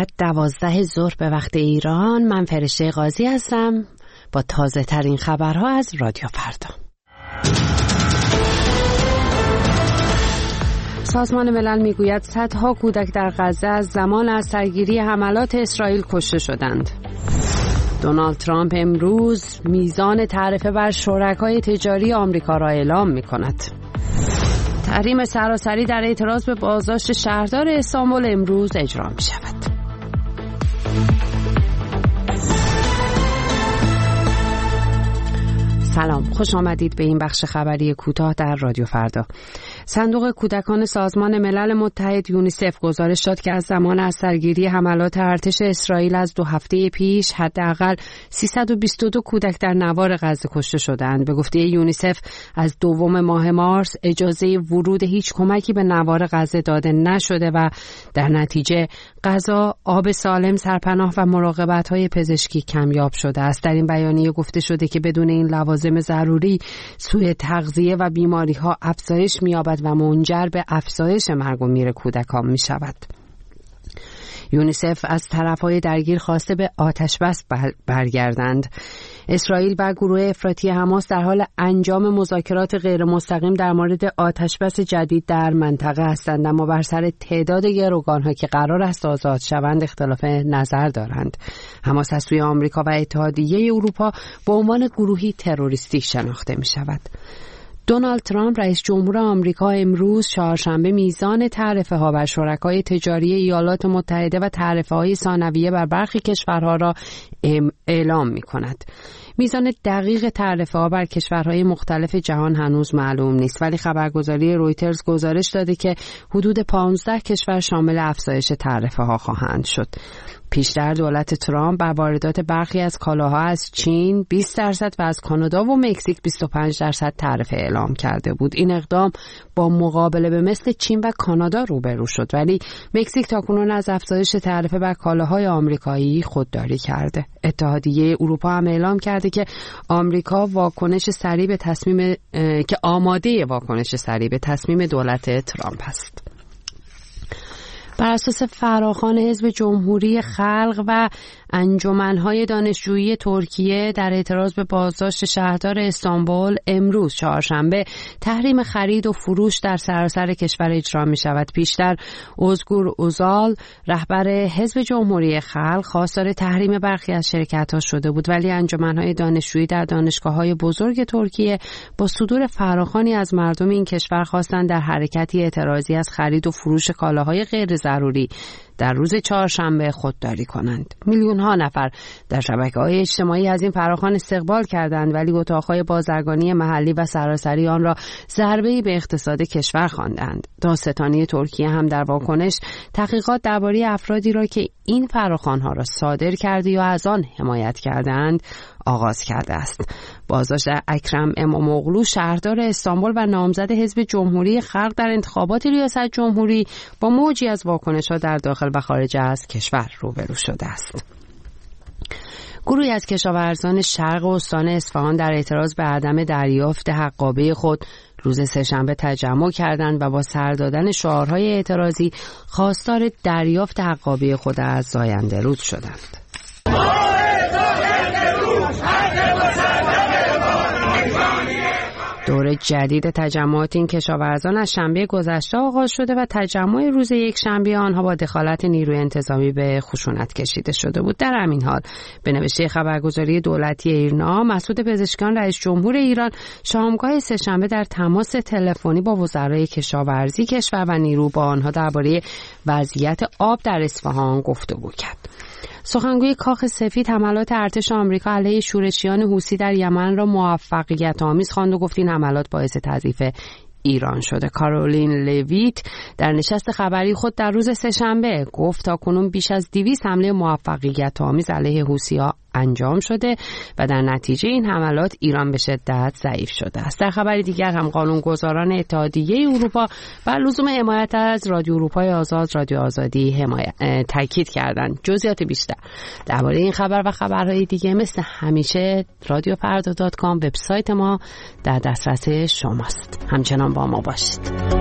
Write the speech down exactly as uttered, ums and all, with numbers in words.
دوازده ظهر به وقت ایران. من فرشته قاضی هستم با تازه ترین خبرها از رادیو فردا. سازمان ملل میگوید صدها کودک در غزه از زمان از سرگیری حملات اسرائیل کشته شدند. دونالد ترامپ امروز میزان تعرفه بر شرکای تجاری آمریکا را اعلام می‌کند. تحریم سراسری در اعتراض به بازداشت شهردار استانبول امروز اجرا می‌شود. سلام، خوش آمدید به این بخش خبری کوتاه در رادیو فردا. صندوق کودکان سازمان ملل متحد یونیسف گزارش داد که از زمان از سرگیری حملات ارتش اسرائیل از دو هفته پیش حداقل سیصد و بیست و دو کودک در نوار غزه کشته شدند. به گفته یونیسف از دوم ماه مارس اجازه ورود هیچ کمکی به نوار غزه داده نشده و در نتیجه غذا، آب سالم، سرپناه و مراقبت‌های پزشکی کمیاب شده است. در این بیانیه گفته شده که بدون این لوازم ضروری سوء تغذیه و بیماری‌ها افزایش می‌یابد و منجر به افزایش مرگ و میر کودکان می‌شود. یونیسف از طرف‌های درگیر خواسته به آتش بس برگردند. اسرائیل و گروه افراطی حماس در حال انجام مذاکرات غیر مستقیم در مورد آتش بس جدید در منطقه هستند، اما بر سر تعداد گروگان‌ها که قرار است آزاد شوند اختلاف نظر دارند. حماس از سوی آمریکا و اتحادیه اروپا به عنوان گروهی تروریستی شناخته می‌شود. دونالد ترامپ رئیس جمهور آمریکا امروز چهارشنبه میزان تعرفه ها بر شرکای تجاری ایالات متحده و تعرفه های ثانویه بر برخی کشورها را اعلام می کند. میزان دقیق تعرفه ها بر کشورهای مختلف جهان هنوز معلوم نیست، ولی خبرگزاری رویترز گزارش داده که حدود پانزده کشور شامل افزایش تعرفه ها خواهند شد. پیشتر دولت ترامپ بر واردات برخی از کالاها از چین بیست درصد و از کانادا و مکزیک بیست و پنج درصد تعرفه اعلام کرده بود. این اقدام با مقابله به مثل چین و کانادا روبرو شد، ولی مکزیک تاکنون از افزایش تعرفه بر کالاهای آمریکایی خودداری کرده. اتحادیه اروپا هم اعلام کرده که آمریکا واکنش سریع به تصمیم که آماده واکنش سریع به تصمیم دولت ترامپ است. بر اساس فراخوان حزب جمهوری خلق و انجمن‌های دانشجویی ترکیه در اعتراض به بازداشت شهردار استانبول امروز چهارشنبه تحریم خرید و فروش در سراسر کشور اجرا می‌شود. پیشتر özgür özal رهبر حزب جمهوری خلق خواستار تحریم برخی از شرکت‌ها شده بود، ولی انجمن‌های دانشجویی در دانشگاه‌های بزرگ ترکیه با صدور فراخوانی از مردم این کشور خواستند در حرکتی اعتراضی از خرید و فروش کالاهای غیر ضروری در روز چهارشنبه خودداری کنند. میلیون ها نفر در شبکه‌های اجتماعی از این فراخوان استقبال کردند، ولی اتاق‌های بازرگانی محلی و سراسری آن را ضربه‌ای به اقتصاد کشور خواندند. دادستانی ترکیه هم در واکنش تحقیقات درباره افرادی را که این فراخوان‌ها را صادر کرده یا از آن حمایت کردند آغاز کرده است. بازداشت اکرم اماموغلو شهردار استانبول و نامزد حزب جمهوری خلق در انتخابات ریاست جمهوری با موجی از واکنش‌ها در داخل و خارج از کشور روبرو شده است. گروهی از کشاورزان شرق استان اصفهان در اعتراض به عدم دریافت حقابه خود روز سه‌شنبه تجمع کردند و با سر دادن شعارهای اعتراضی خواستار دریافت حقابه خود از زاینده رود شدند. دور جدید تجمعات این کشاورزان از شنبه گذشته آغاز شده و تجمع روز یک شنبه آنها با دخالت نیروی انتظامی به خشونت کشیده شده بود. در همین حال به نوشته خبرگزاری دولتی ایرنا، مسعود پزشکیان رئیس جمهور ایران شامگاه سه‌شنبه در تماس تلفنی با وزرای کشاورزی کشور و نیرو با آنها درباره وضعیت آب در اصفهان گفتگو کرد. سخنگوی کاخ سفید حملات ارتش آمریکا علیه شورشیان حوثی در یمن را موفقیت آمیز خواند و گفت این حملات باعث تضعیف ایران شده. کارولین لویت در نشست خبری خود در روز سه‌شنبه گفت تاکنون بیش از دویست حمله موفقیت آمیز علیه حوثی‌ها انجام شده و در نتیجه این حملات ایران به شدت ضعیف شده است. در خبری دیگر هم قانونگذاران اتحادیه اروپا بر لزوم حمایت از رادیو اروپای آزاد، رادیو آزادی حمایت تاکید کردند. جزئیات بیشتر درباره این خبر و خبرهای دیگه مثل همیشه رادیو فردا دات کام وبسایت ما در دسترس شماست. همچنان با ما باشید.